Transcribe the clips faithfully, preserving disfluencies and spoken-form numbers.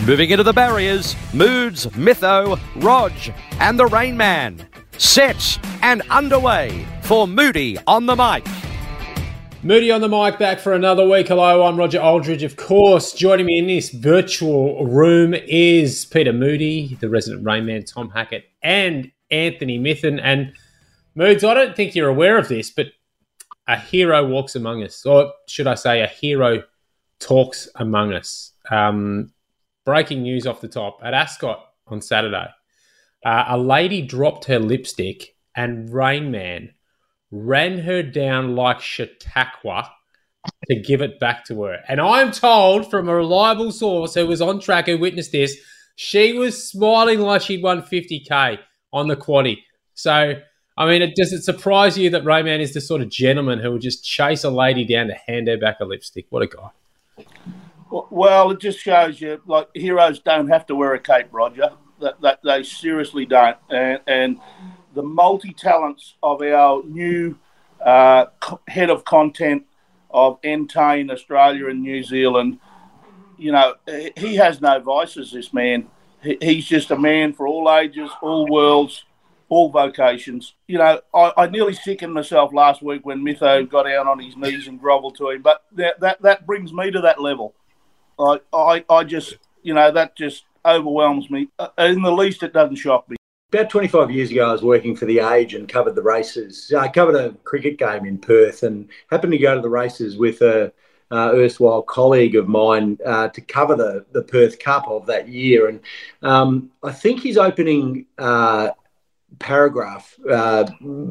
Moving into the barriers, Moods, Mytho, Rog, and the Rain Man. Set and underway for Moody on the mic. Moody on the mic, back for another week. Hello, I'm Roger Aldridge. Of course, joining me in this virtual room is Peter Moody, the resident Rain Man, Tom Hackett, and Anthony Mithen. And Moods, I don't think you're aware of this, but a hero walks among us, or should I say a hero talks among us. Um, breaking news off the top. At Ascot on Saturday, uh, a lady dropped her lipstick and Rain Man ran her down like Chautauqua to give it back to her. And I'm told from a reliable source who was on track, who witnessed this, she was smiling like she'd won fifty K on the quaddie. So, I mean, it, does it surprise you that Rain Man is the sort of gentleman who would just chase a lady down to hand her back a lipstick? What a guy. Well, it just shows you, like, heroes don't have to wear a cape, Roger. That, that they seriously don't. And, and the multi-talents of our new uh, co- head of content of Entain, Australia and New Zealand, you know, he has no vices, this man. He, he's just a man for all ages, all worlds, all vocations. You know, I, I nearly sickened myself last week when Mytho got down on his knees and grovelled to him, but that, that, that brings me to that level. I, I, I just, you know, that just overwhelms me. In the least, it doesn't shock me. About twenty-five years ago, I was working for The Age and covered the races. I covered a cricket game in Perth and happened to go to the races with a uh, erstwhile colleague of mine uh, to cover the, the Perth Cup of that year. And um, I think his opening uh, paragraph uh,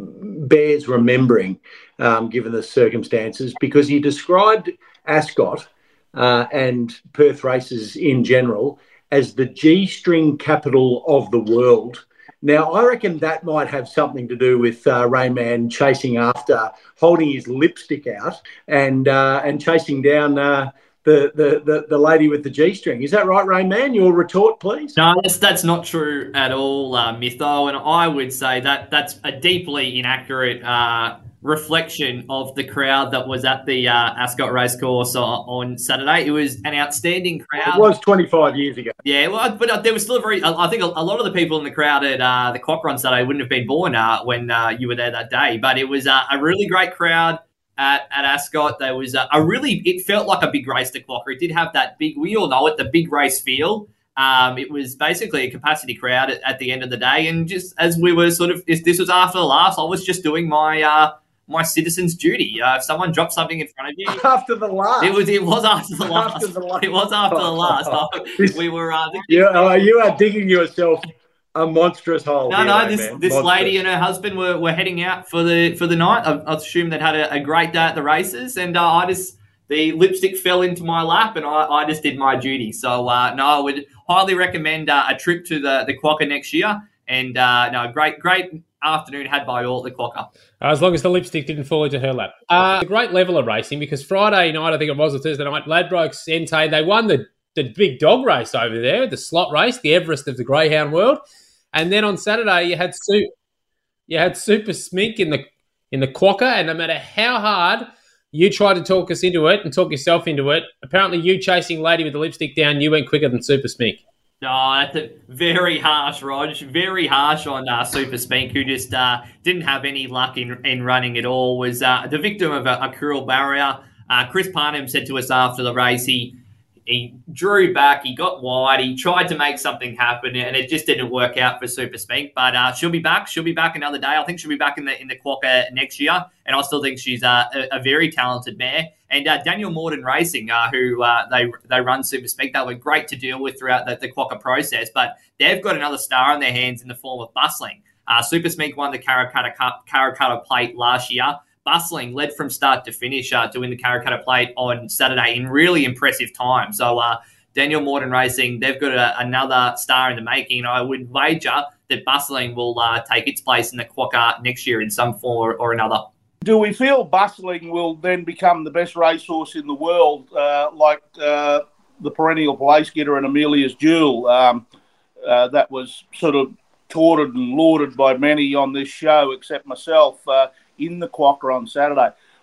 bears remembering, um, given the circumstances, because he described Ascot uh, and Perth races in general as the G-string capital of the world. Now, I reckon that might have something to do with uh, Rain Man chasing after, holding his lipstick out and uh, and chasing down uh, the, the, the, the lady with the G-string. Is that right, Rain Man? Your retort, please. No, that's, that's not true at all, uh, Mytho, and I would say that that's a deeply inaccurate uh, reflection of the crowd that was at the uh, Ascot Racecourse on, on Saturday. It was an outstanding crowd. It was twenty-five years ago. Yeah, well, but there was still a very, I think a, a lot of the people in the crowd at uh, the Quokka on Saturday wouldn't have been born uh, when uh, you were there that day, but it was uh, a really great crowd at, at Ascot. There was a, a really, it felt like a big race to Quokka. It did have that big, we all know it, the big race feel. Um, it was basically a capacity crowd at, at the end of the day, and just as we were sort of, this was after the last, I was just doing my, uh, my citizen's duty. Uh, if someone dropped something in front of you, after the last, it was it was after the last. After the last. It was after the last. This, we were. Uh, you, uh, you are digging yourself a monstrous hole. No, here, no. mate, This man. this monstrous. lady and her husband were, were heading out for the for the night. I, I assume they'd had a, a great day at the races, and uh, I just the lipstick fell into my lap, and I, I just did my duty. So uh, no, I would highly recommend uh, a trip to the the Quokka next year. And uh, no, great great afternoon had by all at the Quokka. As long as the lipstick didn't fall into her lap. Uh, a great level of racing, because Friday night, I think it was, or Thursday night, Ladbrokes Entain, they won the, the big dog race over there, the slot race, the Everest of the greyhound world. And then on Saturday, you had Su- you had Super Smink in the in the Quokka, and no matter how hard you tried to talk us into it and talk yourself into it, apparently you chasing lady with the lipstick down, you went quicker than Super Smink. No, that's a very harsh, Rog. Very harsh on uh, Super Spink, who just uh, didn't have any luck in in running at all. Was uh, the victim of a, a cruel barrier. Uh, Chris Parnham said to us after the race, he he drew back, he got wide, he tried to make something happen, and it just didn't work out for Super Spink. But uh, she'll be back. She'll be back another day. I think she'll be back in the in the Quokka next year, and I still think she's uh, a, a very talented mare. And uh, Daniel Morden Racing, uh, who uh, they they run Super Spink, they were great to deal with throughout the, the Quokka process, but they've got another star on their hands in the form of Bustling. Uh, Super Spink won the Karrakatta Cup, Karrakatta Plate last year. Bustling led from start to finish uh, to win the Karrakatta Plate on Saturday in really impressive time. So uh, Daniel Morden Racing, they've got a, another star in the making, and I would wager that Bustling will uh, take its place in the Quokka next year in some form or, or another. Do we feel Bustling will then become the best racehorse in the world, uh, like uh, the perennial place getter and Amelia's Jewel? Um, uh, that was sort of touted and lauded by many on this show, except myself, uh, in the Quokka on Saturday.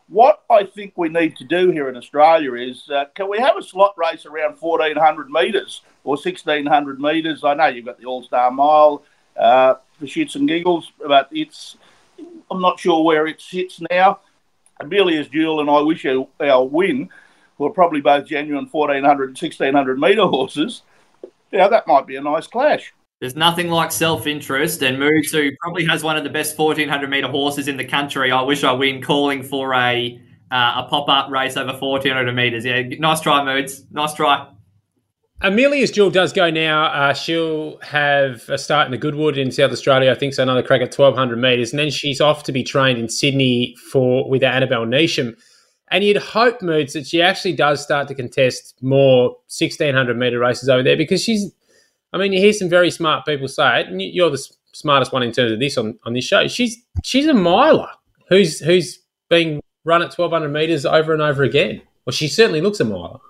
what I think we need to do here in Australia is, uh, can we have a slot race around fourteen hundred metres or sixteen hundred metres? I know you've got the All-Star Mile uh, for shits and giggles, but it's I'm not sure where it sits now. Amelia's Duel and I Wish You Our Win were probably both genuine fourteen hundred and sixteen hundred metre horses. Yeah, that might be a nice clash. There's nothing like self-interest, and Moose, who probably has one of the best fourteen hundred metre horses in the country, I Wish I Win, calling for a uh, a pop-up race over fourteen hundred metres. Yeah, nice try, Moods. Nice try. Amelia's Jewel does go now. Uh, she'll have a start in the Goodwood in South Australia, I think, so another crack at twelve hundred metres, and then she's off to be trained in Sydney for with Annabelle Neesham. And you'd hope, Moods, that she actually does start to contest more sixteen hundred metre races over there, because she's, I mean, you hear some very smart people say it, and you're the smartest one in terms of this on, on this show. She's she's a miler who's who's being run at twelve hundred metres over and over again. Well, she certainly looks a miler.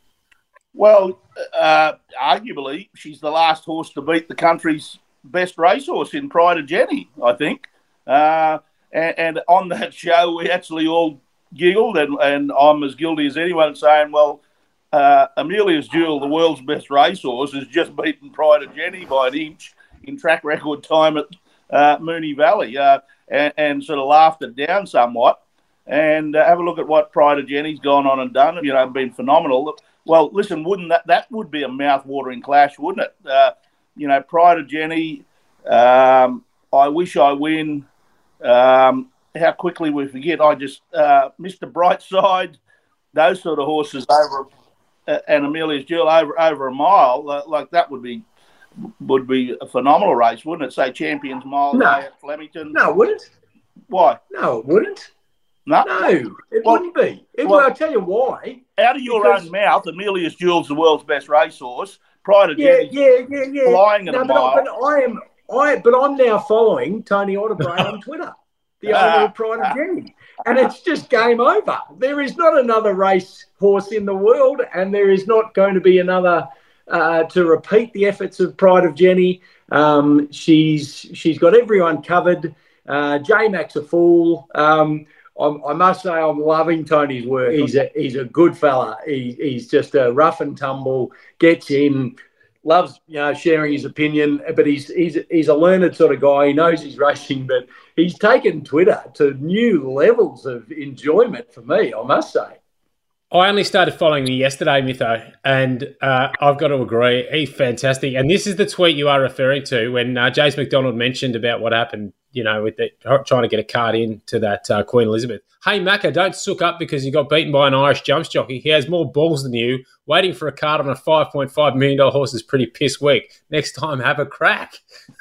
Well, uh, arguably, she's the last horse to beat the country's best racehorse in Pride of Jenny, I think. Uh, and, and on that show, we actually all giggled, and, and I'm as guilty as anyone saying, well, Uh, Amelia's Jewel, the world's best racehorse, has just beaten Pride of Jenny by an inch in track record time at uh, Moonee Valley, uh, and, and sort of laughed it down somewhat. And uh, have a look at what Pride of Jenny's gone on and done. You know, been phenomenal. Well, listen, wouldn't that that would be a mouth-watering clash, wouldn't it? Uh, you know, Pride of Jenny, um, I Wish I Win. Um, how quickly we forget. I just uh, Mister Brightside, those sort of horses over. And Amelia's Jewel over over a mile, uh, like that would be would be a phenomenal race, wouldn't it? Say Champions Mile No. Day at Flemington. No, it wouldn't. Why? No, it wouldn't. No, No, it Well- wouldn't be. It, well- well, I'll tell you why. Out of your Because- own mouth, Amelia's Jewel's the world's best racehorse. Pride of Yeah, Jenny, yeah, yeah, yeah. flying at no, a but, mile. I, but I am, I, but I'm now following Tony Otterbury on Twitter, the Ah. owner of Pride of Jenny, and it's just game over. There is not another race horse in the world, and there is not going to be another uh, to repeat the efforts of Pride of Jenny. Um, she's she's got everyone covered. Uh, J-Mac's a fool. Um, I'm, I must say I'm loving Tony's work. He's a he's a good fella. He, he's just a rough and tumble, gets in, loves you know sharing his opinion, but he's he's he's a learned sort of guy. He knows he's racing, but he's taken Twitter to new levels of enjoyment for me, I must say. I only started following him yesterday, Mytho, and uh, I've got to agree, he's fantastic. And this is the tweet you are referring to when uh, James McDonald mentioned about what happened, you know, with the, trying to get a card in to that uh, Queen Elizabeth. Hey, Macca, don't sook up because you got beaten by an Irish jumps jockey. He has more balls than you. Waiting for a card on a five point five million dollars horse is pretty piss weak. Next time, have a crack.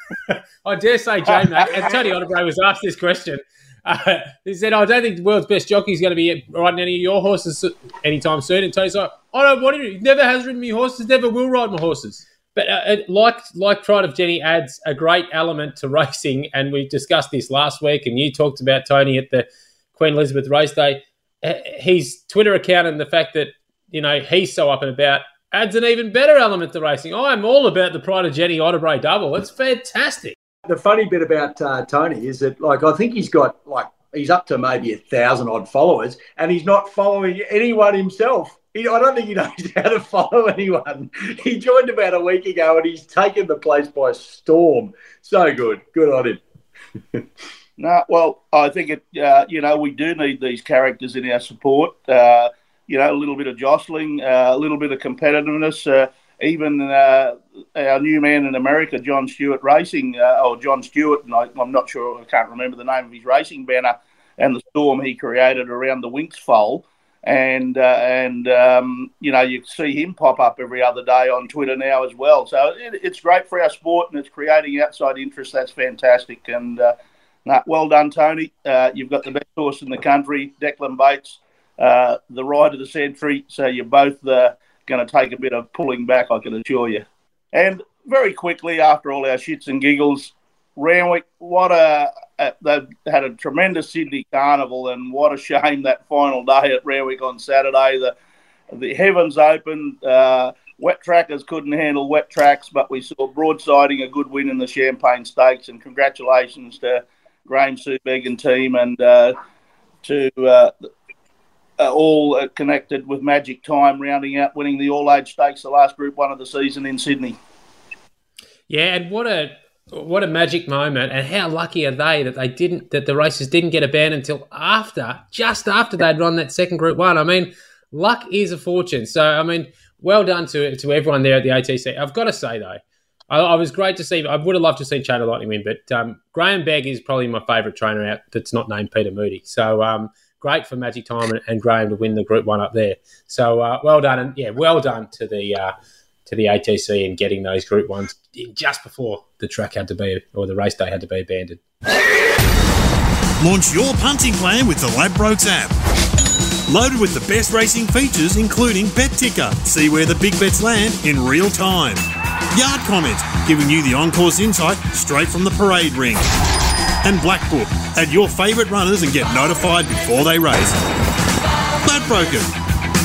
I dare say, J-Mac, and Tony Otterbury was asked this question. Uh, he said, I don't think the world's best jockey is going to be riding any of your horses anytime soon. And Tony's like, I don't want him. He never has ridden me horses, never will ride my horses. But uh, it, like like Pride of Jenny adds a great element to racing, and we discussed this last week, and you talked about Tony at the Queen Elizabeth race day. Uh, his Twitter account and the fact that, you know, he's so up and about adds an even better element to racing. I'm all about the Pride of Jenny Otterbury double. It's fantastic. The funny bit about uh, Tony is that, like, I think he's got, like, he's up to maybe a thousand odd followers, and he's not following anyone himself. He, I don't think he knows how to follow anyone. He joined about a week ago, and he's taken the place by storm. So good. Good on him. No, well, I think, it. Uh, you know, we do need these characters in our support. Uh, you know, a little bit of jostling, uh, a little bit of competitiveness. Uh, even uh, our new man in America, John Stewart Racing, uh, or John Stewart, and I, I'm not sure, I can't remember the name of his racing banner, and the storm he created around the Winx foal. And, uh, and um, you know, you see him pop up every other day on Twitter now as well. So it, it's great for our sport, and it's creating outside interest. That's fantastic. And uh, nah, well done, Tony. Uh, you've got the best horse in the country, Declan Bates, uh, the ride of the century. So you're both uh, going to take a bit of pulling back, I can assure you. And very quickly, after all our shits and giggles, Randwick, what a, a they've had a tremendous Sydney Carnival, and what a shame that final day at Randwick on Saturday. The the heavens opened. Uh, wet trackers couldn't handle wet tracks, but we saw broadsiding a good win in the Champagne Stakes. And congratulations to Graham Subeg and team, and uh, to uh, uh, all uh, connected with Magic Time, rounding out winning the All-Age Stakes, the last Group One of the season in Sydney. Yeah, and what a what a magic moment, and how lucky are they that they didn't that the races didn't get abandoned until after, just after they'd run that second Group One. I mean, luck is a fortune. So, I mean, well done to to everyone there at the A T C. I've got to say though, I, I was great to see. I would have loved to see Chain of Lightning win, but um, Graham Begg is probably my favourite trainer out that's not named Peter Moody. So, um, great for Magic Time and, and Graham to win the Group One up there. So, uh, well done, and yeah, well done to the. Uh, to the A T C and getting those Group Ones in just before the track had to be, or the race day had to be abandoned. Launch your punting plan with the Ladbrokes app. Loaded with the best racing features, including Bet Ticker. See where the big bets land in real time. Yard comments, giving you the on-course insight straight from the parade ring. And Black Book, add your favourite runners and get notified before they race. Ladbrokes.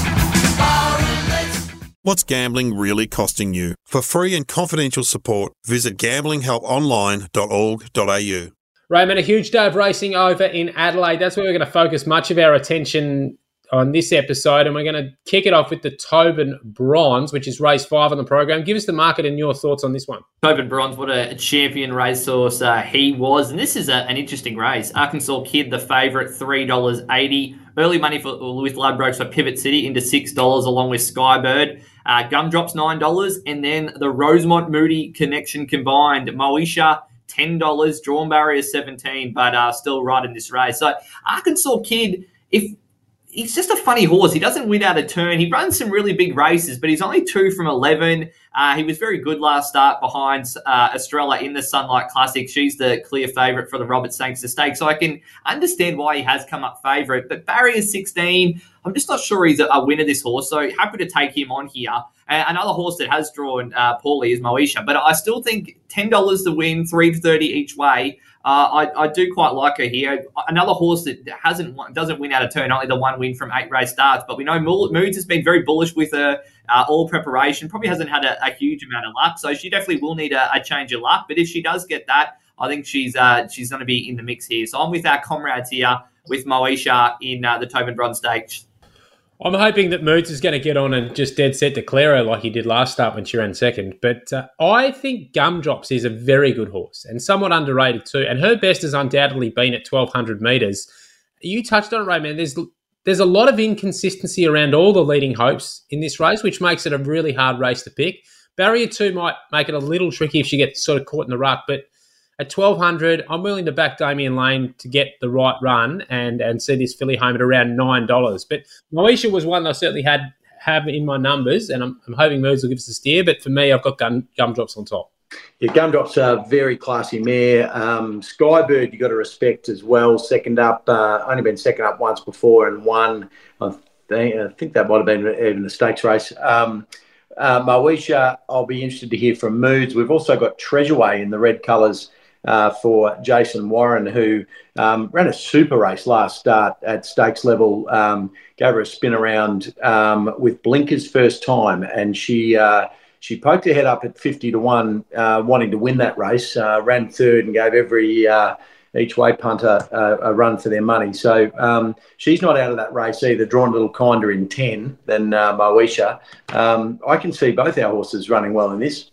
What's gambling really costing you? For free and confidential support, visit gambling help online dot org dot a u. Raymond, a huge day of racing over in Adelaide. That's where we're going to focus much of our attention on this episode, and we're going to kick it off with the Tobin Bronze, which is race five on the program. Give us the market and your thoughts on this one. Tobin Bronze, what a champion racehorse uh, he was, and this is a, an interesting race. Arkansas Kid, the favourite, three dollars eighty. Early money for with Ladbrokes for Pivot City into six dollars, along with Skybird. Uh, Gumdrops, nine dollars, and then the Rosemont Moody connection combined. Moesha, ten dollars, drawn barrier seventeen, but uh, still right in this race. So Arkansas Kid, if he's just a funny horse. He doesn't win out of turn. He runs some really big races, but he's only two from eleven. Uh, he was very good last start behind uh, Estrella in the Sunlight Classic. She's the clear favourite for the Robert Sangster Stakes, so I can understand why he has come up favourite. But barrier sixteen, I'm just not sure he's a, a winner, this horse, so happy to take him on here. Uh, another horse that has drawn uh, poorly is Moesha, but I still think ten dollars to win, three thirty each way. Uh, I, I do quite like her here. Another horse that hasn't doesn't win out of turn, only the one win from eight race starts. But we know Moods has been very bullish with her uh, all preparation. Probably hasn't had a, a huge amount of luck, so she definitely will need a, a change of luck. But if she does get that, I think she's uh, she's going to be in the mix here. So I'm with our comrades here with Moesha in uh, the Tobin Bronze Stakes. I'm hoping that Moods is going to get on and just dead set declare her like he did last start when she ran second. But uh, I think Gumdrops is a very good horse and somewhat underrated too. And her best has undoubtedly been at twelve hundred metres. You touched on it, Raymond. There's there's a lot of inconsistency around all the leading hopes in this race, which makes it a really hard race to pick. Barrier two might make it a little tricky if she gets sort of caught in the ruck, but at twelve hundred, I'm willing to back Damien Lane to get the right run and, and see this filly home at around nine dollars. But Moesha was one that I certainly had have in my numbers, and I'm, I'm hoping Moods will give us a steer. But for me, I've got gum, Gumdrops on top. Yeah, Gumdrop's a very classy mare. Um, Skybird, you've got to respect as well. Second up, uh, only been second up once before and won. I think, I think that might have been even a stakes race. Um, uh, Moesha, I'll be interested to hear from Moods. We've also got Treasureway in the red colours. Uh, for Jason Warren, who um, ran a super race last start at stakes level, um, gave her a spin around um, with blinkers first time, and she uh, she poked her head up at fifty to one, uh, wanting to win that race, uh, ran third and gave every uh, each way punter uh, a run for their money. So um, she's not out of that race either, drawn a little kinder in ten than uh, Moesha. Um, I can see both our horses running well in this.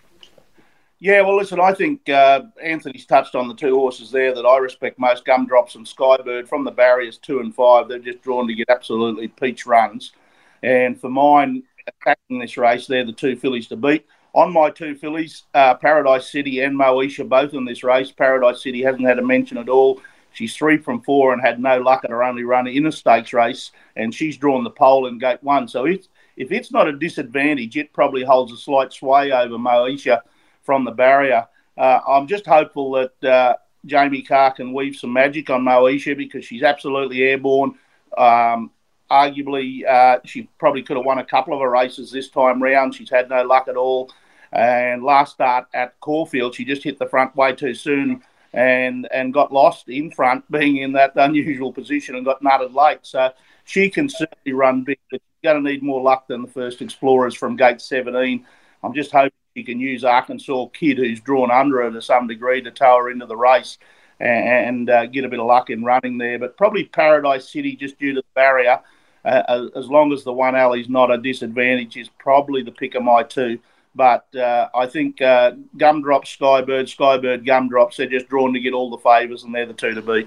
Yeah, well, listen, I think uh, Anthony's touched on the two horses there that I respect most, Gumdrops and Skybird. From the barriers two and five, they're just drawn to get absolutely peach runs. And for mine, attacking this race, they're the two fillies to beat. On my two fillies, uh, Paradise City and Moesha, both in this race. Paradise City hasn't had a mention at all. She's three from four and had no luck at her only run in a stakes race, and she's drawn the pole in gate one. So it's, if it's not a disadvantage, it probably holds a slight sway over Moesha from the barrier. Uh, I'm just hopeful that uh, Jamie Carr can weave some magic on Moesha because she's absolutely airborne. Um, arguably, uh, she probably could have won a couple of her races this time round. She's had no luck at all. And last start at Caulfield, she just hit the front way too soon and, and got lost in front, being in that unusual position, and got nutted late. So she can certainly run big, but she's going to need more luck than the first Explorers from gate seventeen. I'm just hoping she can use Arkansas Kid, who's drawn under her to some degree, to tow her into the race and, and uh, get a bit of luck in running there. But probably Paradise City, just due to the barrier. uh, as long as the one alley's not a disadvantage, is probably the pick of my two. But uh, I think uh, Gumdrop, Skybird, Skybird, Gumdrops, they're just drawn to get all the favours, and they're the two to beat.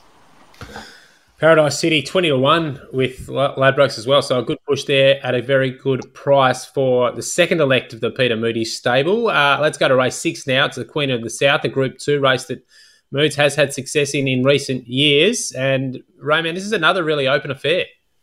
Paradise City, twenty to one with Ladbrokes as well. So a good push there at a very good price for the second elect of the Peter Moody stable. Uh, let's go to race six now. It's the Queen of the South, a Group two race that Moods has had success in in recent years. And, Rayman, this is another really open affair.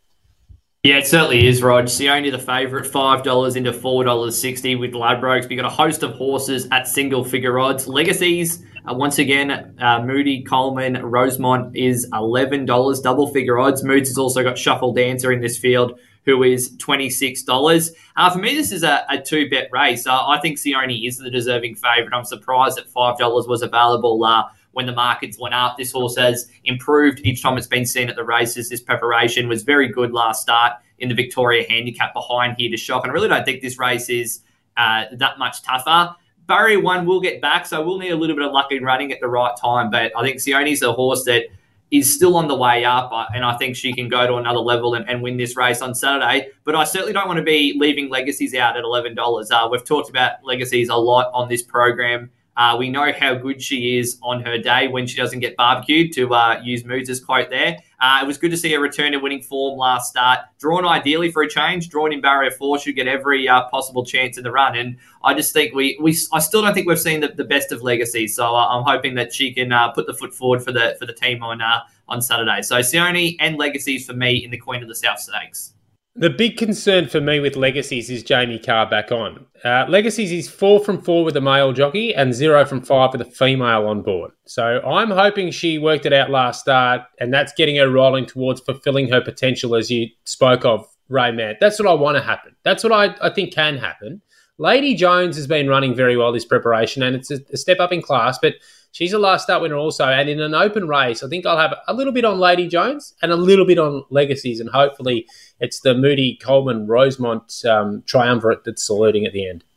Yeah, it certainly is, Rog. Sione the favourite, five dollars into four dollars sixty with Ladbrokes. We've got a host of horses at single-figure odds. Legacies, uh, once again, uh, Moody, Coleman, Rosemont is eleven dollars, double-figure odds. Moods has also got Shuffle Dancer in this field, who is twenty-six dollars. Uh, for me, this is a, a two-bet race. Uh, I think Sione is the deserving favourite. I'm surprised that five dollars was available uh, when the markets went up. This horse has improved each time it's been seen at the races. This preparation was very good last start in the Victoria Handicap behind Here to Shock. And I really don't think this race is uh, that much tougher. Barrier one will get back, so we'll need a little bit of luck in running at the right time. But I think Sione's a horse that is still on the way up, and I think she can go to another level and, and win this race on Saturday. But I certainly don't want to be leaving Legacies out at eleven dollars. Uh, we've talked about Legacies a lot on this program. Uh, we know how good she is on her day when she doesn't get barbecued, to uh, use Moods' quote there. Uh, it was good to see her return to winning form last start. Drawn ideally for a change, drawn in barrier four, should get every uh, possible chance in the run. And I just think we, we I still don't think we've seen the, the best of Legacy. So uh, I'm hoping that she can uh, put the foot forward for the for the team on uh, on Saturday. So Sione and Legacies for me in the Queen of the South Stakes. The big concern for me with Legacies is Jamie Carr back on. Uh, Legacies is four from four with a male jockey and zero from five with a female on board. So I'm hoping she worked it out last start, and that's getting her rolling towards fulfilling her potential, as you spoke of, Rayman. That's what I want to happen. That's what I, I think can happen. Lady Jones has been running very well this preparation, and it's a, a step up in class, but she's a last start winner also. And in an open race, I think I'll have a little bit on Lady Jones and a little bit on Legacies, and hopefully it's the Moody, Coleman, Rosemont um, triumvirate that's saluting at the end.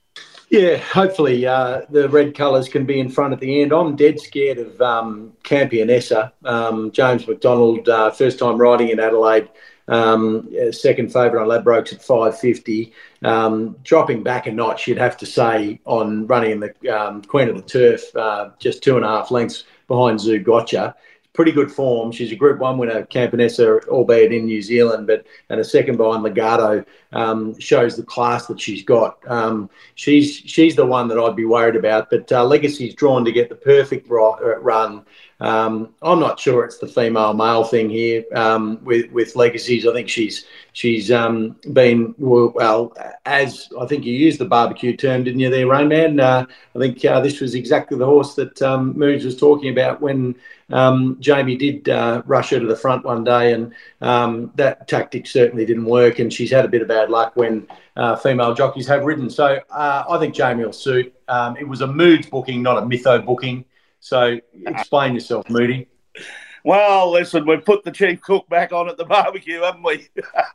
Yeah, hopefully uh, the red colours can be in front at the end. I'm dead scared of um, Campionessa. Um, James McDonald, uh, first time riding in Adelaide, um, second favourite on Ladbrokes at five fifty. Um, dropping back a notch, you'd have to say, on running in the um, Queen of the Turf, uh, just two and a half lengths behind Zoo Gotcha. Pretty good form. She's a Group One winner, Campionessa, albeit in New Zealand, but and a second behind Legato um, shows the class that she's got. Um, she's she's the one that I'd be worried about. But uh, Legacy's drawn to get the perfect run. Um, I'm not sure it's the female male thing here um, with with Legacies. I think she's she's um, been well, as I think you used the barbecue term, didn't you, there, Rayman? Uh, I think uh, this was exactly the horse that um, Moods was talking about when. Um, Jamie did uh, rush her to the front one day, and um, that tactic certainly didn't work, and she's had a bit of bad luck when uh, female jockeys have ridden. So uh, I think Jamie will suit. Um, it was a Moods booking, not a Mytho booking. So explain yourself, Moody. Well, listen, we've put the chief cook back on at the barbecue, haven't we?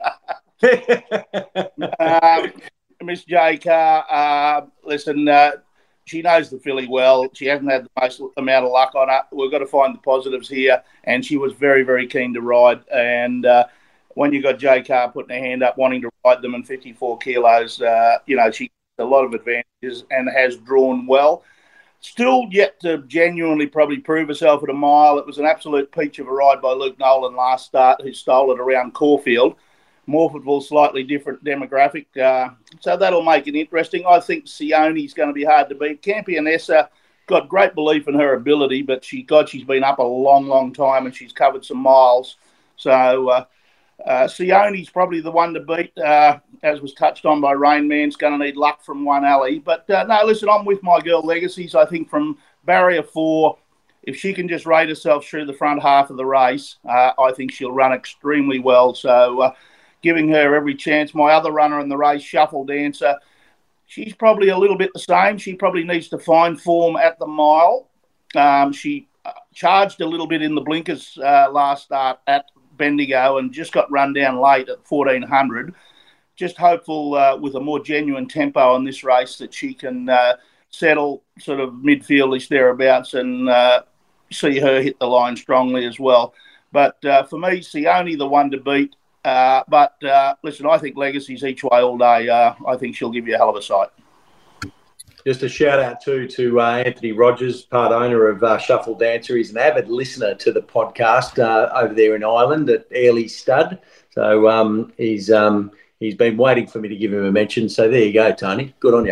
um, Miss J. Carr, uh, listen, uh, she knows the filly well. She hasn't had the most amount of luck on her. We've got to find the positives here. And she was very, very keen to ride. And uh, when you got J. Carr putting her hand up, wanting to ride them in fifty-four kilos, uh, you know, she has a lot of advantages and has drawn well. Still yet to genuinely probably prove herself at a mile. It was an absolute peach of a ride by Luke Nolan last start, who stole it around Caulfield. Morphettville, slightly different demographic. Uh, so that'll make it interesting. I think Sione's going to be hard to beat. Campionessa got great belief in her ability, but she, God, she's been up a long, long time and she's covered some miles. So uh, uh, Sione's probably the one to beat, uh, as was touched on by Rain Man's going to need luck from one alley. But uh, no, listen, I'm with my girl Legacies. I think from barrier four, if she can just rate herself through the front half of the race, uh, I think she'll run extremely well. So, uh, giving her every chance. My other runner in the race, Shuffle Dancer, she's probably a little bit the same. She probably needs to find form at the mile. Um, she charged a little bit in the blinkers uh, last start at Bendigo and just got run down late at fourteen hundred. Just hopeful uh, with a more genuine tempo in this race that she can uh, settle sort of midfieldish thereabouts and uh, see her hit the line strongly as well. But uh, for me, Sione, the one to beat. Uh, but uh, listen, I think Legacy's each way all day. Uh, I think she'll give you a hell of a sight. Just a shout out too to uh, Anthony Rogers, part owner of uh, Shuffle Dancer. He's an avid listener to the podcast uh, over there in Ireland at Airlie Stud. So um, he's um, he's been waiting for me to give him a mention. So there you go, Tony. Good on you.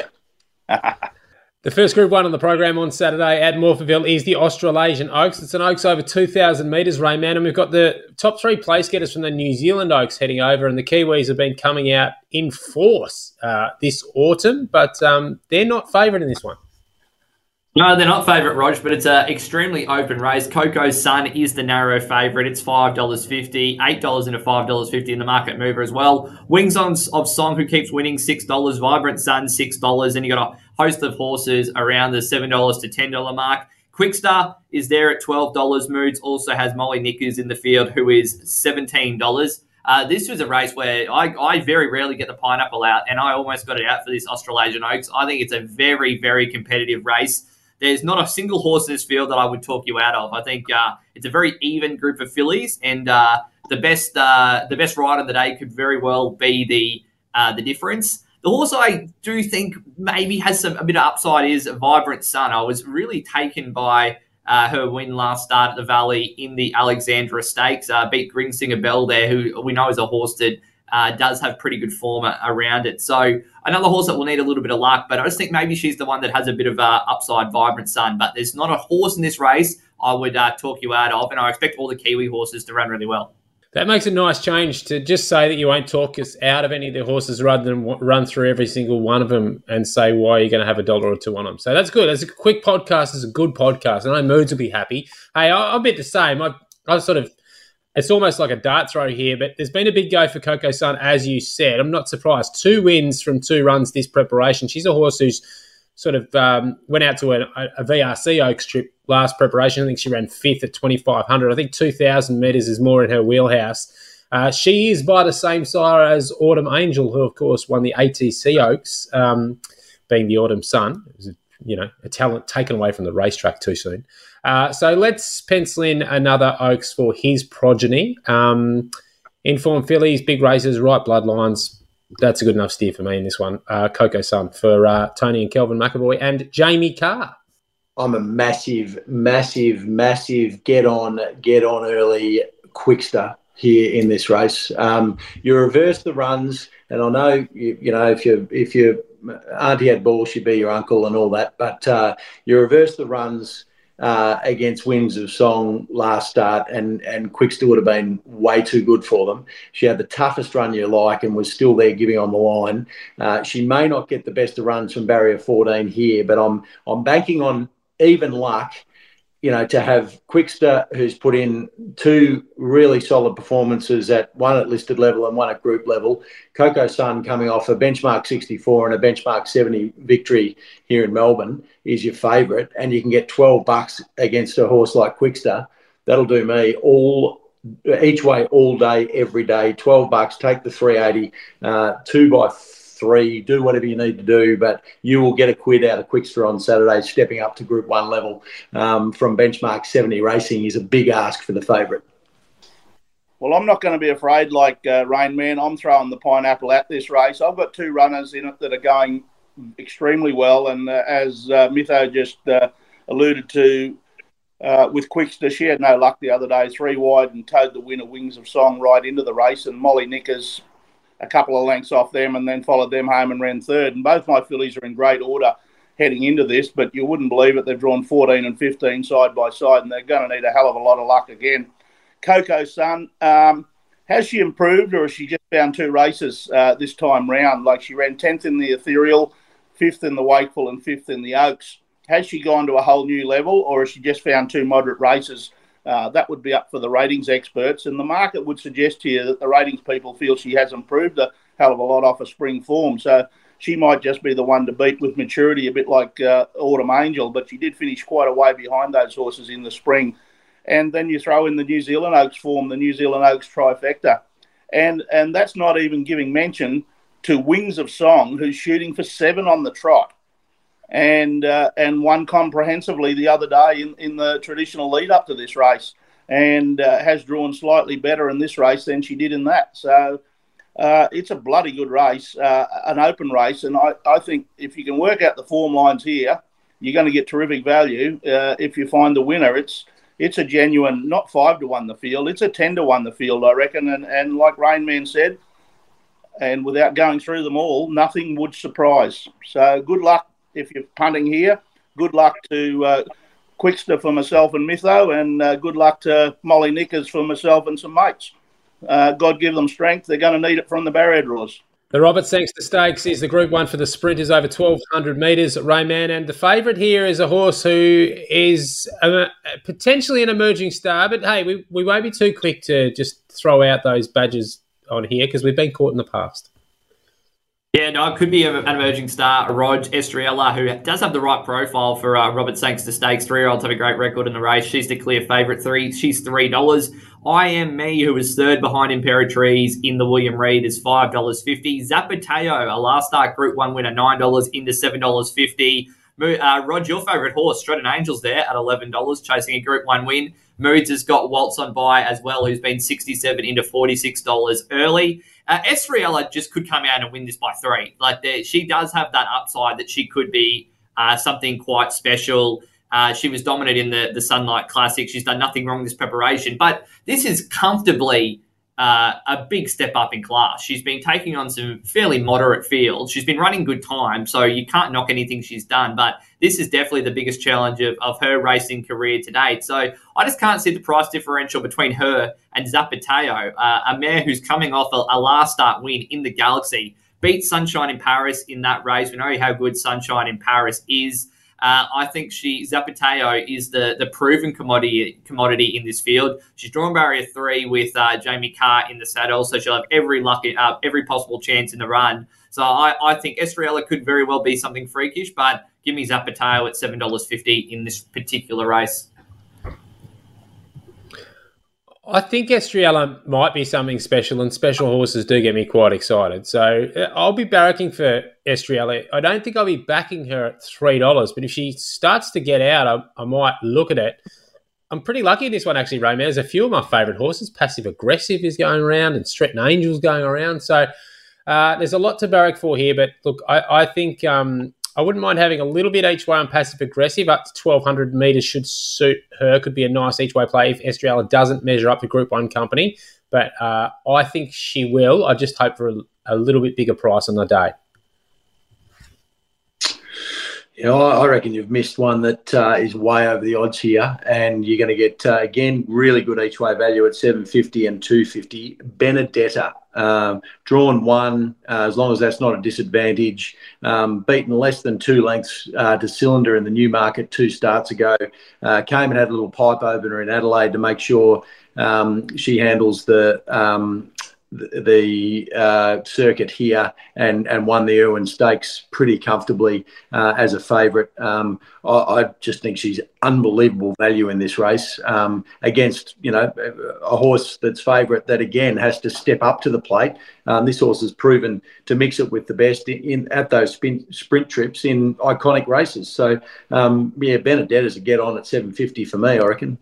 The first Group one on the program on Saturday at Morphettville is the Australasian Oaks. It's an Oaks over two thousand metres, Rayman, and we've got the top three place getters from the New Zealand Oaks heading over, and the Kiwis have been coming out in force uh, this autumn, but um, they're not favourite in this one. No, they're not favourite, Rog, but it's an extremely open race. Coco's Sun is the narrow favourite. It's five dollars fifty, eight dollars into five dollars fifty in the market mover as well. Wings on, of Song, who keeps winning, six dollars. Vibrant Sun, six dollars. And you've got a host of horses around the seven dollars to ten dollars mark. Quickstar is there at twelve dollars. Moods also has Molly Nickers in the field, who is seventeen dollars. Uh, this was a race where I, I very rarely get the pineapple out, and I almost got it out for this Australasian Oaks. I think it's a very, very competitive race. There's not a single horse in this field that I would talk you out of. I think uh, it's a very even group of fillies, and uh, the best uh, the best rider of the day could very well be the uh, the difference. The horse I do think maybe has some a bit of upside is Vibrant Sun. I was really taken by uh, her win last start at the Valley in the Alexandra Stakes. Uh, beat Gringsinger Bell there, who we know is a horse that Uh, does have pretty good form around it. So another horse that will need a little bit of luck, but I just think maybe she's the one that has a bit of uh, upside, Vibrant Sun. But there's not a horse in this race I would uh, talk you out of, and I expect all the Kiwi horses to run really well. That makes a nice change to just say that you won't talk us out of any of the horses rather than w- run through every single one of them and say why you're going to have a dollar or two on them. So that's good. It's a quick podcast. It's a good podcast. And I know Moods will be happy. Hey, I- I'll bet the same. I, I sort of... It's almost like a dart throw here, but there's been a big go for Coco Sun, as you said. I'm not surprised. Two wins from two runs this preparation. She's a horse who's sort of um, went out to a, a V R C Oaks trip last preparation. I think she ran fifth at twenty-five hundred. I think two thousand metres is more in her wheelhouse. Uh, she is by the same sire as Autumn Angel, who, of course, won the A T C Oaks, um, being the Autumn Sun. It was, you know, a talent taken away from the racetrack too soon. Uh, so let's pencil in another Oaks for his progeny. Um, informed fillies, big races, right bloodlines. That's a good enough steer for me in this one. Uh, Coco Sun for uh, Tony and Kelvin McAvoy and Jamie Carr. I'm a massive, massive, massive get on, get on early Quickster here in this race. Um, you reverse the runs, and I know you, you know if you if your auntie had balls, she'd be your uncle and all that. But uh, you reverse the runs uh, against Winds of Song last start, and and Quickster would have been way too good for them. She had the toughest run you like, and was still there giving on the line. Uh, she may not get the best of runs from barrier fourteen here, but I'm I'm banking on even luck. You know, to have Quickster, who's put in two really solid performances, at one at listed level and one at group level. Coco Sun coming off a benchmark sixty-four and a benchmark seventy victory here in Melbourne is your favourite, and you can get twelve bucks against a horse like Quickster. That'll do me all each way, all day, every day. twelve bucks. Take the three eighty, uh, two by three. Do whatever you need to do, but you will get a quid out of Quickster on Saturday, stepping up to Group One level um, from benchmark seventy racing is a big ask for the favourite. Well, I'm not going to be afraid like uh, Rain Man. I'm throwing the pineapple at this race. I've got two runners in it that are going extremely well, and uh, as uh, Mitho just uh, alluded to, uh, with Quickster, she had no luck the other day, three wide and towed the winner Wings of Song right into the race, and Molly Nickers a couple of lengths off them and then followed them home and ran third. And both my fillies are in great order heading into this, but you wouldn't believe it. They've drawn fourteen and fifteen side by side, and they're going to need a hell of a lot of luck again. Coco Sun, um, has she improved, or has she just found two races uh, this time round? Like, she ran tenth in the Ethereal, fifth in the Wakeful and fifth in the Oaks. Has she gone to a whole new level, or has she just found two moderate races? Uh, that would be up for the ratings experts, and the market would suggest here that the ratings people feel she has improved a hell of a lot off a spring form. So she might just be the one to beat with maturity, a bit like uh, Autumn Angel, but she did finish quite a way behind those horses in the spring. And then you throw in the New Zealand Oaks form, the New Zealand Oaks trifecta. And and that's not even giving mention to Wings of Song, who's shooting for seven on the trot. And uh, and won comprehensively the other day in, in the traditional lead up to this race. and uh, has drawn slightly better in this race than she did in that. So uh, it's a bloody good race, uh, an open race. And I, I think if you can work out the form lines here, you're going to get terrific value. Uh, if you find the winner, it's it's a genuine, not five to one the field, it's a ten to one the field, I reckon. And, and like Rainman said, and without going through them all, nothing would surprise. So good luck if you're punting here. Good luck to uh, Quickster for myself and Mytho, and uh, good luck to Molly Nickers for myself and some mates. Uh, God give them strength. They're going to need it from the barrier draws. The Robert Sangster Stakes is the Group One for the sprinters over twelve hundred metres at Rayman, and the favourite here is a horse who is a, potentially an emerging star. But hey, we, we won't be too quick to just throw out those badges on here because we've been caught in the past. Yeah, no, it could be an emerging star, Rog Estriella, who does have the right profile for uh, Robert Sangster Stakes. Three-year-olds have a great record in the race. She's the clear favourite. Three, she's three dollars. I Am Me, who was third behind Imperatrice in the William Reid, is five dollars fifty. Zapateo, a last start Group One winner, nine dollars into seven dollars fifty. Uh, Rog, your favourite horse, Stratton Angels, there at eleven dollars, chasing a Group One win. Moods has got Waltz on by as well, who's been sixty-seven into forty-six dollars early. Uh, Estriella just could come out and win this by three. Like there, she does have that upside that she could be uh, something quite special. Uh, she was dominant in the, the Sunlight Classic. She's done nothing wrong in this preparation. But this is comfortably uh, a big step up in class. She's been taking on some fairly moderate fields. She's been running good time, so you can't knock anything she's done. But this is definitely the biggest challenge of, of her racing career to date. So I just can't see the price differential between her and Zapateo, uh, a mare who's coming off a, a last start win in the Galaxy. Beat Sunshine in Paris in that race. We know how good Sunshine in Paris is. Uh, I think she Zapateo is the the proven commodity commodity in this field. She's drawn barrier three with uh, Jamie Carr in the saddle, so she'll have every lucky, uh, every possible chance in the run. So I, I think Estriella could very well be something freakish, but give me Zapateo at seven dollars fifty in this particular race. I think Estriella might be something special, and special horses do get me quite excited. So I'll be barracking for Estriella. I don't think I'll be backing her at three dollars, but if she starts to get out, I, I might look at it. I'm pretty lucky in this one, actually, Ray. There's a few of my favourite horses. Passive Aggressive is going around, and Stratton Angels going around. So uh, there's a lot to barrack for here, but look, I, I think... Um, I wouldn't mind having a little bit each way on Passive Aggressive. Up to twelve hundred metres should suit her. Could be a nice each way play if Estriella doesn't measure up to Group One company. But uh, I think she will. I just hope for a, a little bit bigger price on the day. Yeah, I reckon you've missed one that uh, is way over the odds here, and you're going to get, uh, again, really good each way value at seven fifty and two fifty. Benedetta, um, drawn one, uh, as long as that's not a disadvantage, um, beaten less than two lengths uh, to Cylinder in the Newmarket two starts ago, uh, came and had a little pipe opener in Adelaide to make sure um, she handles the... Um, the uh, circuit here and, and won the Irwin Stakes pretty comfortably uh, as a favourite. Um, I, I just think she's unbelievable value in this race um, against, you know, a horse that's favourite that, again, has to step up to the plate. Um, this horse has proven to mix it with the best in, in at those spin, sprint trips in iconic races. So, um, yeah, Benedetta's a get on at seven fifty for me, I reckon.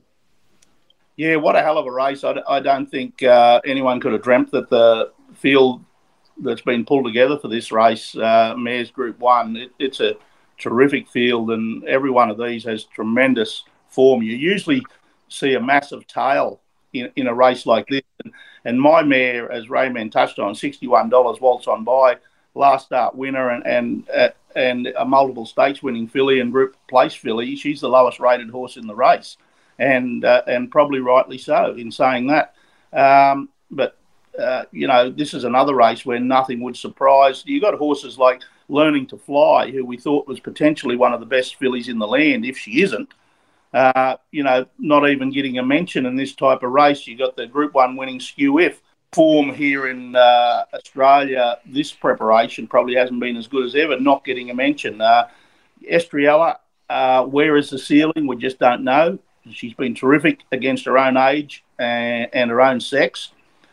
Yeah, what a hell of a race. I, I don't think uh, anyone could have dreamt that the field that's been pulled together for this race, uh, Mares Group one, it, it's a terrific field, and every one of these has tremendous form. You usually see a massive tail in, in a race like this. And, and my mare, as Rayman touched on, sixty-one dollars Waltz on by, last start winner and, and, uh, and a multiple stakes winning filly and group place filly. She's the lowest rated horse in the race. And uh, and probably rightly so in saying that. Um, but, uh, you know, this is another race where nothing would surprise. You've got horses like Learning to Fly, who we thought was potentially one of the best fillies in the land, if she isn't. Uh, you know, not even getting a mention in this type of race. You've got the Group one winning Skew If. Form here in uh, Australia, this preparation probably hasn't been as good as ever, not getting a mention. Uh, Estriella, uh, where is the ceiling? We just don't know. She's been terrific against her own age and, and her own sex.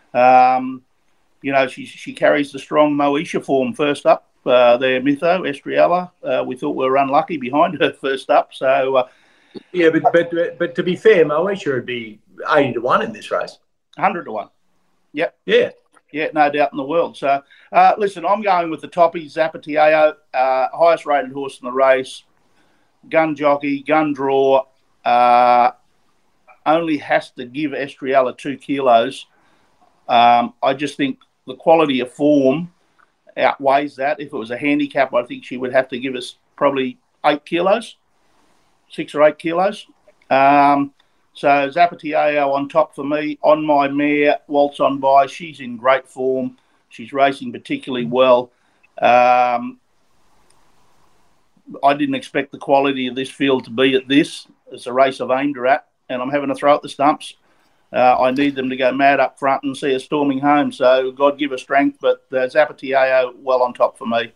Um, you know, she she carries the strong Moesha form first up uh, there, Mytho, Estriella. Uh, we thought we were unlucky behind her first up. So, uh, yeah, but, but but to be fair, Moesha would be eighty to one in this race. one hundred to one. Yep. Yeah. Yeah, no doubt in the world. So, uh, listen, I'm going with the toppy, Zapateo, uh, highest rated horse in the race, gun jockey, gun draw, uh, only has to give Estriella two kilos. Um, I just think the quality of form outweighs that. If it was a handicap, I think she would have to give us probably eight kilos, six or eight kilos. Um, so Zapateo on top for me. On my mare, Waltz On By, she's in great form. She's racing particularly well. Um, I didn't expect the quality of this field to be at this. It's a race I've aimed her at, and I'm having a throw at the stumps. Uh, I need them to go mad up front and see us storming home. So God give us strength, but uh, Zapateo well on top for me.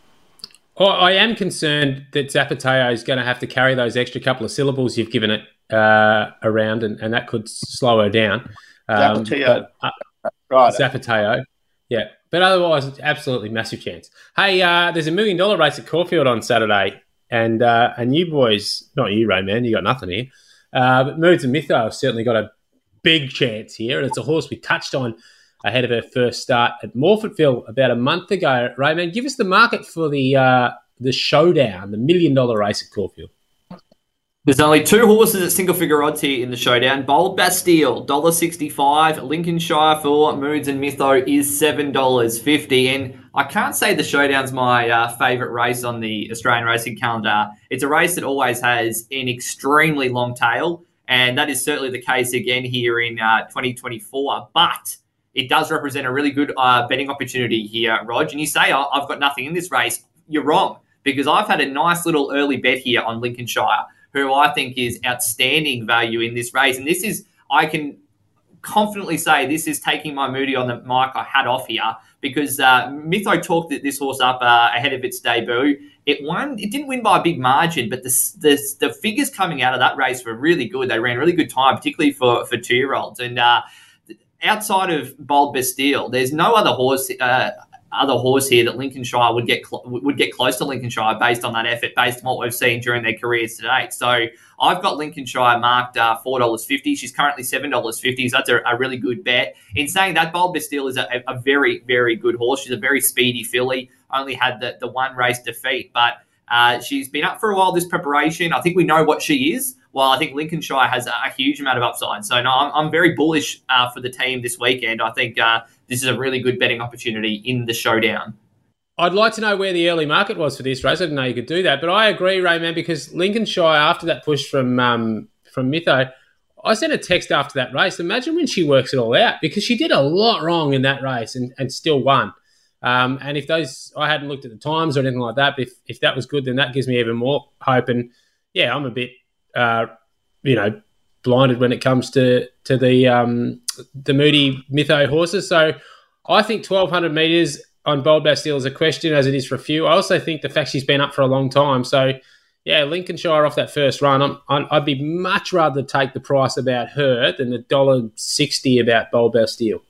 Well, I am concerned that Zapateo is going to have to carry those extra couple of syllables you've given it uh, around, and, and that could slow her down. Um, Zapateo. But, uh, right. Zapateo, yeah. But otherwise, absolutely massive chance. Hey, uh, there's a million dollar race at Caulfield on Saturday, and uh, and you boys, not you, Ray, man, you got nothing here. Uh, but Moods and Mytho have certainly got a big chance here, and it's a horse we touched on ahead of her first start at Morfettville about a month ago. Raymond, give us the market for the uh, the showdown, the million dollar race at Caulfield. There's only two horses at single figure odds here in the showdown. Bold Bastille, one dollar sixty-five. Lincolnshire for Moods and Mytho is seven dollars fifty. And I can't say the showdown's my uh, favourite race on the Australian racing calendar. It's a race that always has an extremely long tail, and that is certainly the case again here in uh, twenty twenty-four. But it does represent a really good uh, betting opportunity here, Rog. And you say, oh, I've got nothing in this race. You're wrong, because I've had a nice little early bet here on Lincolnshire, who I think is outstanding value in this race. And this is, I can confidently say this is taking my Moody on the mic I had off here, because uh, Mytho talked this horse up uh, ahead of its debut. It won. It didn't win by a big margin, but the, the, the figures coming out of that race were really good. They ran a really good time, particularly for, for two-year-olds. And uh, outside of Bold Bastille, there's no other horse uh, other horse here that Lincolnshire would get cl- would get close to Lincolnshire based on that effort, based on what we've seen during their careers to date. So I've got Lincolnshire marked uh, four dollars fifty. She's currently seven dollars fifty, so that's a, a really good bet. In saying that, Bold Bastille is a, a very, very good horse. She's a very speedy filly, only had the, the one race defeat, but uh, she's been up for a while this preparation. I think we know what she is, while I think Lincolnshire has a, a huge amount of upside. So no, I'm, I'm very bullish uh, for the team this weekend. I think uh, this is a really good betting opportunity in the showdown. I'd like to know where the early market was for this race. I didn't know you could do that, but I agree, Rayman, because Lincolnshire, after that push from um, from Mytho, I sent a text after that race. Imagine when she works it all out, because she did a lot wrong in that race and, and still won. Um, and if those, I hadn't looked at the times or anything like that, but if, if that was good, then that gives me even more hope. And yeah, I'm a bit, uh, you know, blinded when it comes to to the um, the Moody Mytho horses. So I think twelve hundred metres on Bold Bastille is a question, as it is for a few. I also think the fact she's been up for a long time. So yeah, Lincolnshire off that first run, I'm, I'm, I'd be much rather take the price about her than the one dollar sixty about Bold Bastille.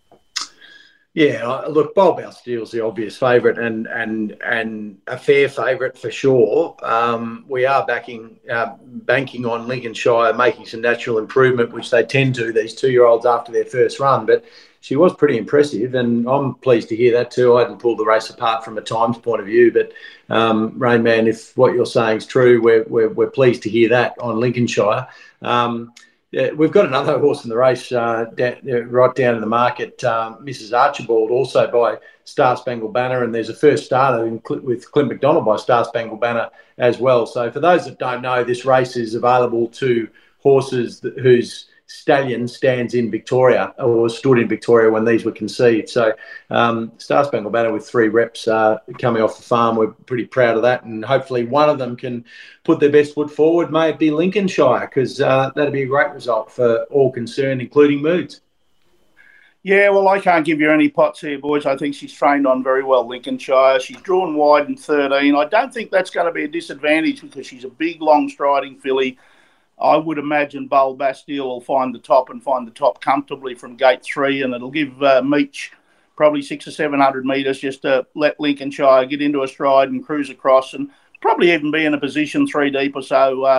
Yeah, look, Bold Bastille's the obvious favourite and and and a fair favourite for sure. Um, we are backing uh, banking on Lincolnshire making some natural improvement, which they tend to, these two-year-olds, after their first run. But she was pretty impressive, and I'm pleased to hear that too. I hadn't pulled the race apart from a times point of view, but um, Rain Man, if what you're saying is true, we're, we're, we're pleased to hear that on Lincolnshire. Um, Yeah, we've got another horse in the race uh, da- right down in the market, um, Missus Archibald, also by Star Spangled Banner, and there's a first starter in Cl- with Clint McDonald by Star Spangled Banner as well. So for those that don't know, this race is available to horses that, whose stallion stands in Victoria or stood in Victoria when these were conceived. So um, Star Spangled Banner with three reps uh, coming off the farm, we're pretty proud of that, and hopefully one of them can put their best foot forward. May it be Lincolnshire, because uh, that'd be a great result for all concerned, including Moods. Yeah, well, I can't give you any pots here, boys. I think she's trained on very well, Lincolnshire. She's drawn wide in thirteen. I don't think that's going to be a disadvantage, because she's a big, long striding filly. I would imagine Bold Bastille will find the top and find the top comfortably from gate three, and it'll give uh, Meach probably six or seven hundred metres just to let Lincolnshire get into a stride and cruise across, and probably even be in a position three deep or so uh,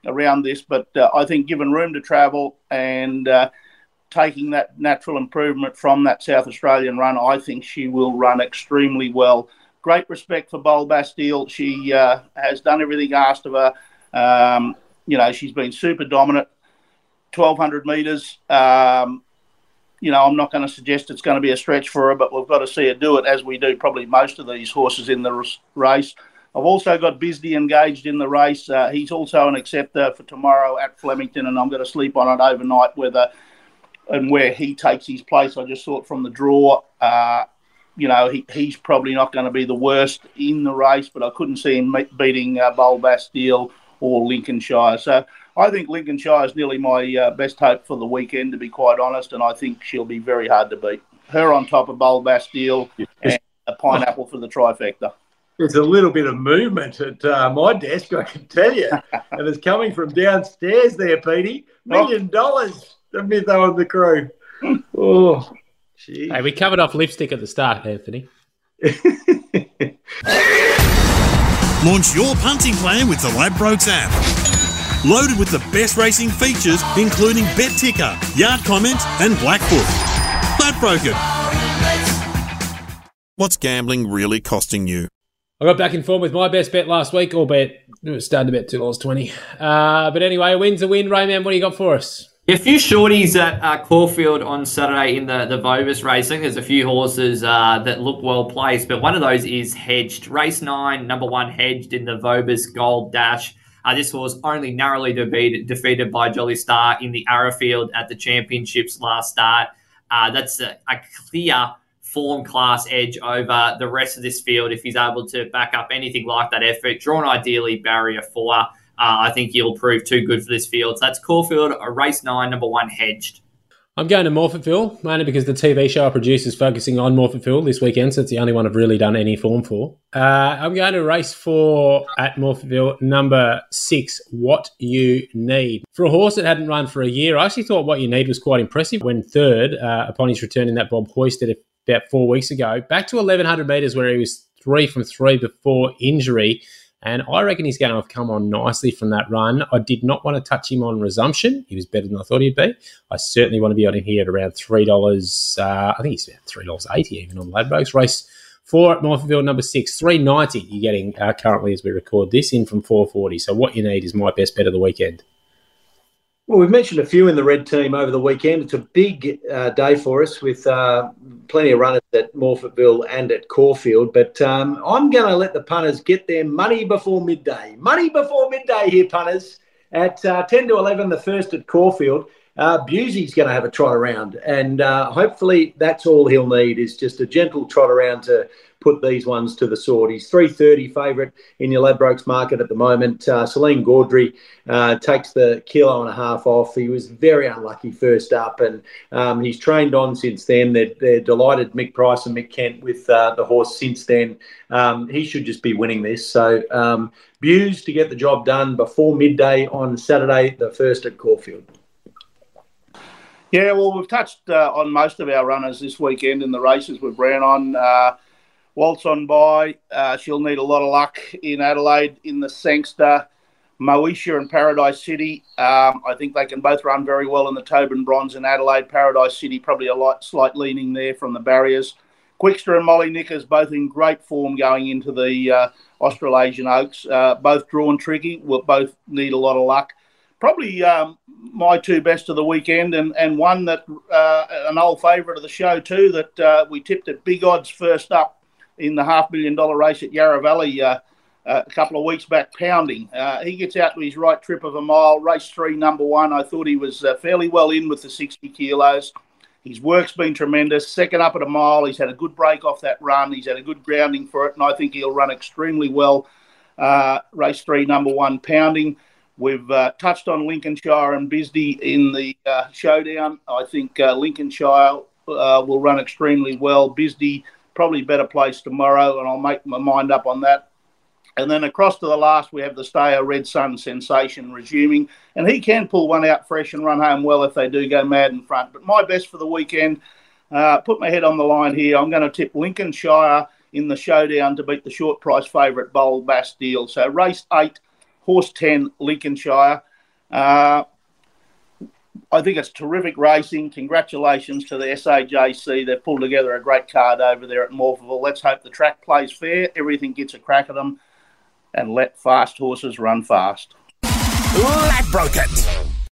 around this, but uh, I think given room to travel and uh, taking that natural improvement from that South Australian run, I think she will run extremely well. Great respect for Bold Bastille. She uh, has done everything asked of her. Um, you know, she's been super dominant. twelve hundred metres. Um, you know, I'm not going to suggest it's going to be a stretch for her, but we've got to see her do it, as we do probably most of these horses in the race. I've also got Bisbee engaged in the race. Uh, he's also an acceptor for tomorrow at Flemington, and I'm going to sleep on it overnight whether and where he takes his place. I just thought from the draw, uh, you know, he, he's probably not going to be the worst in the race, but I couldn't see him beating uh, Bold Bastille or Lincolnshire. So I think Lincolnshire is nearly my uh, best hope for the weekend, to be quite honest, and I think she'll be very hard to beat. Her on top of Bold Bastille and a pineapple for the trifecta. There's a little bit of movement at uh, my desk, I can tell you. And it's coming from downstairs there, Petey. Million dollars, the Mytho and the crew. Oh, geez. Hey, we covered off lipstick at the start, Anthony. Launch your punting plan with the Ladbrokes app. Loaded with the best racing features, including Bet Ticker, Yard Comment, and Blackfoot. Ladbroke it. What's gambling really costing you? I got back in form with my best bet last week, albeit it was starting to bet two dollars twenty. Uh, but anyway, a win's a win. Rayman, what do you got for us? A few shorties at uh, Caulfield on Saturday in the, the Vobis racing. There's a few horses uh, that look well placed, but one of those is Hedged. Race nine, number one, Hedged in the Vobis Gold Dash. Uh, this horse only narrowly defeated, defeated by Jolly Star in the Arrowfield at the championships last start. Uh, that's a, a clear form class edge over the rest of this field if he's able to back up anything like that effort. Drawn ideally barrier four. Uh, I think he'll prove too good for this field. So that's Caulfield, a race nine, number one, Hedged. I'm going to Morphettville, mainly because the T V show I produce is focusing on Morphettville this weekend, so it's the only one I've really done any form for. Uh, I'm going to race four at Morphettville, number six, What You Need. For a horse that hadn't run for a year, I actually thought What You Need was quite impressive when third, uh, upon his return in that Bob Hoisted about four weeks ago. Back to eleven hundred metres where he was three from three before injury. And I reckon he's going to have come on nicely from that run. I did not want to touch him on resumption. He was better than I thought he'd be. I certainly want to be on him here at around three dollars. Uh, I think he's about three dollars eighty even on Ladbrokes. Race four at Morphettville, number six, three ninety you're getting uh, currently as we record this, in from four forty. So What You Need is my best bet of the weekend. Well, we've mentioned a few in the red team over the weekend. It's a big uh, day for us with uh, plenty of runners at Morphettville and at Caulfield. But um, I'm going to let the punters get their money before midday. Money before midday here, punters. At uh, ten to eleven, the first at Caulfield, uh, Busey's going to have a trot around. And uh, hopefully that's all he'll need is just a gentle trot around to put these ones to the sword. He's three thirty favourite in your Ladbrokes market at the moment. Uh, Celine Gaudry uh, takes the kilo and a half off. He was very unlucky first up, and um, he's trained on since then. They're, they're delighted, Mick Price and Mick Kent, with uh, the horse since then. Um, he should just be winning this. So um, Buse to get the job done before midday on Saturday, the first at Caulfield. Yeah, well, we've touched uh, on most of our runners this weekend in the races we've ran on. Uh, Waltz on by. Uh, she'll need a lot of luck in Adelaide in the Sangster. Moesha and Paradise City. Um, I think they can both run very well in the Tobin Bronze in Adelaide. Paradise City probably a light, slight leaning there from the barriers. Quickster and Molly Nickers both in great form going into the uh, Australasian Oaks. Uh, both drawn tricky. Will both need a lot of luck. Probably um, my two best of the weekend, and, and one that uh, an old favourite of the show too that uh, we tipped at big odds first up in the half million dollar race at Yarra Valley uh, uh, a couple of weeks back, Pounding. Uh, he gets out to his right trip of a mile. Race three, number one. I thought he was uh, fairly well in with the sixty kilos. His work's been tremendous. Second up at a mile. He's had a good break off that run. He's had a good grounding for it, and I think he'll run extremely well. Uh, race three, number one, Pounding. We've uh, touched on Lincolnshire and Bisbee in the uh, showdown. I think uh, Lincolnshire uh, will run extremely well. Bisbee probably better place tomorrow, and I'll make my mind up on that. And then across to the last, we have the Stayer Red Sun Sensation resuming, and he can pull one out fresh and run home well if they do go mad in front. But my best for the weekend, uh, put my head on the line here. I'm going to tip Lincolnshire in the showdown to beat the short price favourite Bold Bastille. So race eight, horse ten, Lincolnshire. Uh, I think it's terrific racing. Congratulations to the S A J C. They've pulled together a great card over there at Morphettville. Let's hope the track plays fair, everything gets a crack at them, and let fast horses run fast. Ladbroke it.